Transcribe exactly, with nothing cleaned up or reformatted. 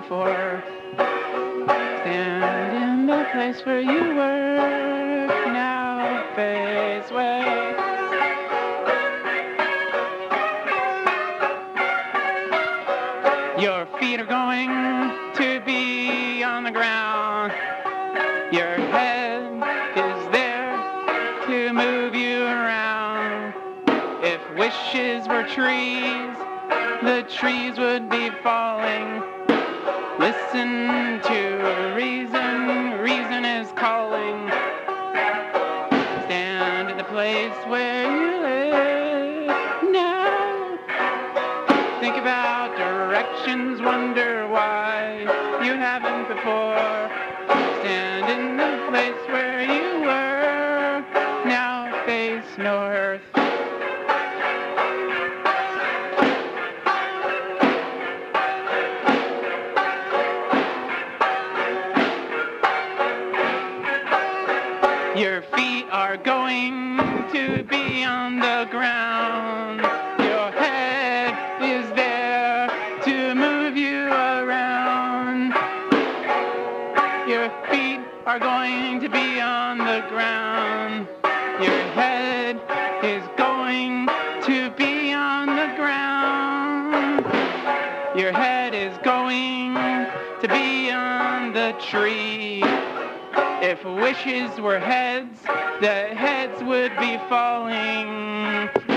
before. Stand in the place where you were, now face away. Your feet are going to be on the ground. Your head is there to move you around. If wishes were trees, the trees would be falling. Listen to reason, reason is calling. Stand in the place where you live now. Think about directions, wonder why you haven't before. Stand in the place where you were, now face north. Your feet are going to be on the ground. Your head is there to move you around. Your feet are going to be on the ground. Your head is going to be on the ground. Your head is going to be on the tree. If wishes were heads, the heads would be falling.